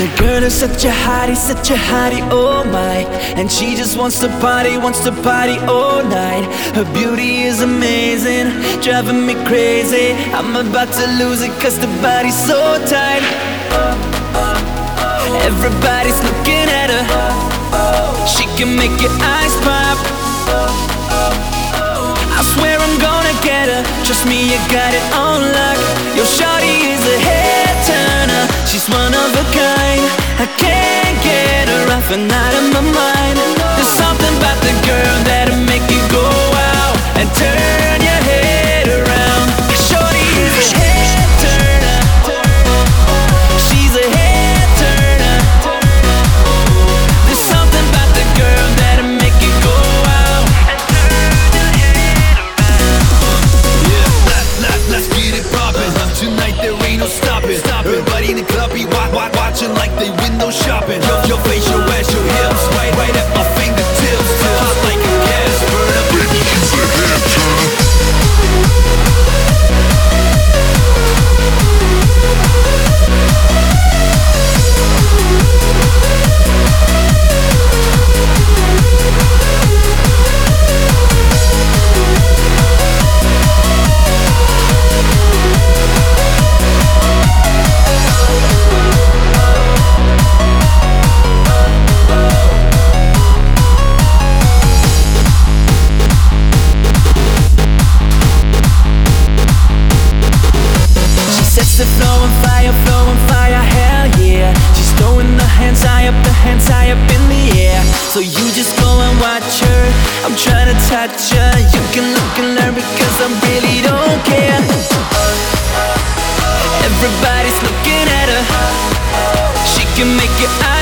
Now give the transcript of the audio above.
The girl is such a hottie, oh my. And she just wants to party all night. Her beauty is amazing, driving me crazy. I'm about to lose it cause the body's so tight. Everybody's looking at her. She can make your eyes pop. I swear I'm gonna get her. Trust me, you got it on lock. Yo, shawty is a head turner. She's one of a kind. I can't get her off and out of my mind. There's something about the girl that'll make you go out and turn your head around. Shorty is a head turner. She's a head turner. There's something about the girl that'll make you go out and turn your head around. Yeah, let's get it poppin'. Tonight there ain't no stopping. Everybody in the club be watching like they window shopping. Your face, your ass, your hips, right at my fingertips. Hot like a gas burner. Baby, she's a head turner. Sets the flow on fire, hell yeah. She's throwing the hands high up in the air. So you just go and watch her. I'm trying to touch her. You can look and learn because I really don't care. Everybody's looking at her. She can make your eyes